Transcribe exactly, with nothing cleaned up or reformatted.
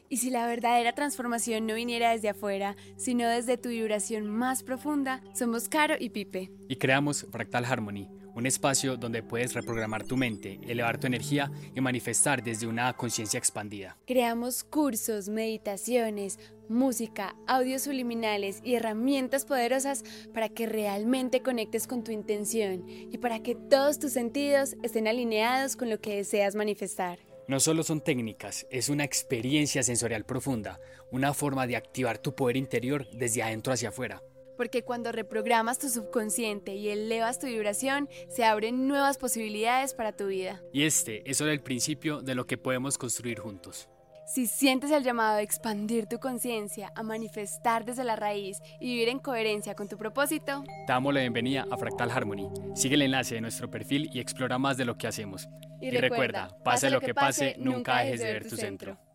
Y si la verdadera transformación no viniera desde afuera, sino desde tu vibración más profunda, somos Caro y Pipe. Y creamos Fractal Harmony, un espacio donde puedes reprogramar tu mente, elevar tu energía y manifestar desde una conciencia expandida. Creamos cursos, meditaciones, música, audios subliminales y herramientas poderosas para que realmente conectes con tu intención y para que todos tus sentidos estén alineados con lo que deseas manifestar. No solo son técnicas, es una experiencia sensorial profunda, una forma de activar tu poder interior desde adentro hacia afuera. Porque cuando reprogramas tu subconsciente y elevas tu vibración, se abren nuevas posibilidades para tu vida. Y este es solo el principio de lo que podemos construir juntos. Si sientes el llamado a expandir tu conciencia, a manifestar desde la raíz y vivir en coherencia con tu propósito, te damos la bienvenida a Fractal Harmony. Sigue el enlace de nuestro perfil y explora más de lo que hacemos. y, Y recuerda, pase lo que pase, nunca dejes de ver tu centro.